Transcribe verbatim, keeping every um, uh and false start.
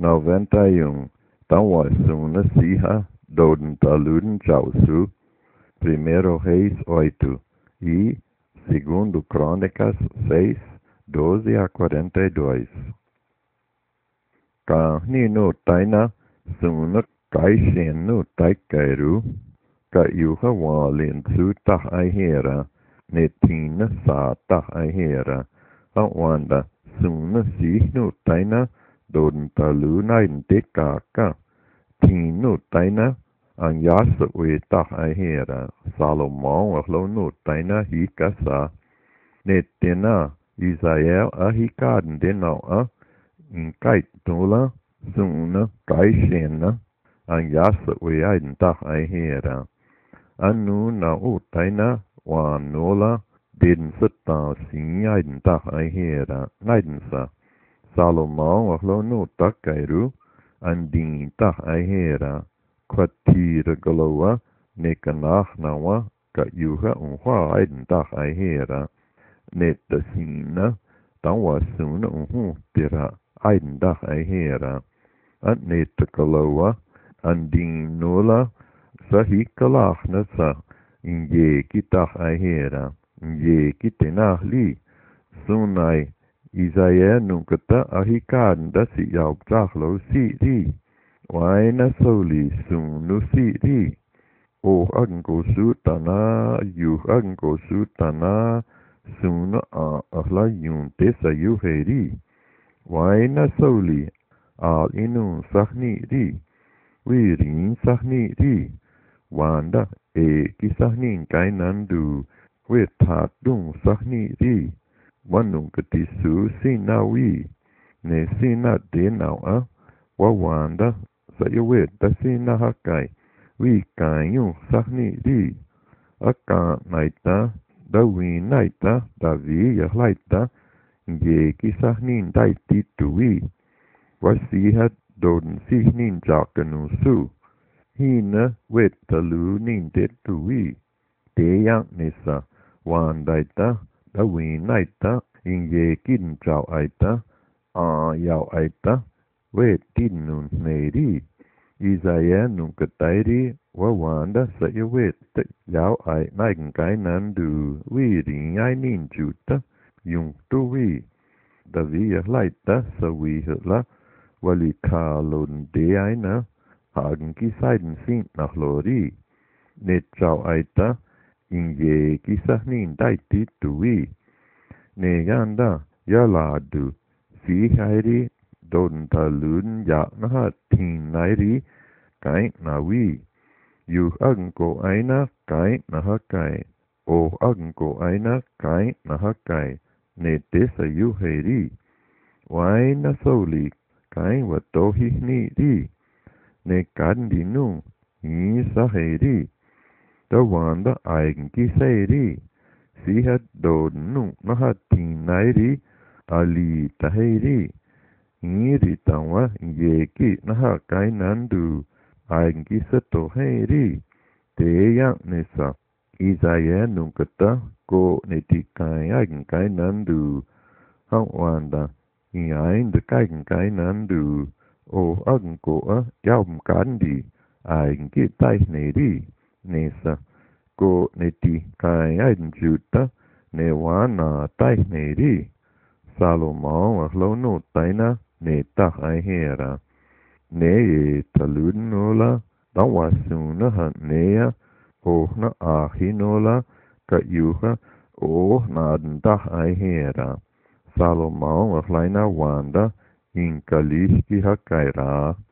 noventa e um. Então, o Asuna Siha, Doden Taluden Jausu, primeiro Reis oito e segundo Crônicas seis, doze a quarenta e dois. Ka Nino Taina, Suna Kaishen no Taikairu, Ka Yuha Walin Su Tah Aihera, Netina Sa Tah Aihera, Awanda, Suna Si no Taina, Doden Taluna in Dekaka, Tinu Taina, Ang Yasa We Tah Aihera, Salomon of Lonu Taina Hikasa, Netina, Israel Ahikaden Denoa, In Kait Tula, Suna, Kaishena, Ang Yasa We Aiden Tah Aihera, Anu Na Utaina, Wan Nola, Didn't Sata Sin Aiden Tah Aihera, Naidensa, Salomon of Lonu Takairu, Andin Tah Aihera, Quatira Galoa, Nekanach Nawa, Kayuha Unhua Aiden Tah Aihera, Netasina, Tawa Suna Unhu Tira, Aiden Tah Aihera, At Netakaloa, Andin Nola, Sahikalach Nasa, Inye Kitah Aihera, Inye Kitenah Li, Sunai, Isaiah Nunkata Ahikan Dasi Yauk Zahlo Si Di, Waina Soli Sunu Si Di, O Ango Sutana, Yu Ango Sutana, Suna A Ahla Yun Tesa Yuheri, Waina Soli, Al Inu Sahni Di, Wirin Sahni Di, Wanda E Kisahnin Kainandu, Wetat Dung Sahni Di, Wanung Katisu Sinawi, Ne Sina Denawa, Wawanda, Sayawet Sina Hakai, We Kayu Sahni Di, Aka Naita, Dawi Naita, Davi Yahlaita, Ye Kisahnin Daiti Tui, Wasihat Doden Sihnin Jakanu Su, Hina Wetalu Nindet Tui, Deyang Nisa, Wandaita, Dawi Naita, Inye Kin Chao Aita, A Yao Aita, We Tinun Neri, Isaiah Nunkatairi, Wawanda Sayawet, Yao Ai Nagan Kainandu, We Ring I Nin Juta, Yung Tui, Davia Laita, Sawi Hula, Wali Kalun De Aina, Hagen Kisaiden Sint nach Lori, Net Chao Aita, Inye Kisahnin Daiti Tui, Neganda, Yaladu, Si Hairi, Doden Talun Yaknaha Tin Nairi, Kai Nawi, Yu Agnko Aina, Kai Nahakai, O Agnko Aina, Kai Nahakai, Ne Tesa Yuheri, Waina Soli, Kai Watohi Ni Di, Ne Kandi Nu, Ni Saheri, The Wanda Eigen Kiseri, Si had Doden Nu Nahatin Nairi, Ali Taheri, Ngiri Tawa, Yeki Nahakai Nandu, Eigen Kisato Heri, Te Nisa, Isaiah Nunkata, Go Netikai Eigen Kai Nandu, Hawanda, Iain the Kaigen Kai Nandu, O Agnko, Yaum Kandi, Eigen Kitai Neri, Nisa, Go Neti Kai Eigen Juta, Newana Tai Neri, Salomon Lono Taina, Ne Tah Aihera, Ne Taludnola, Dawasuna Hanea, O Na Ahinola, Kayuha, O Naden Tah Aihera, Salomon Laina Wanda, In Kaliski Hakaira.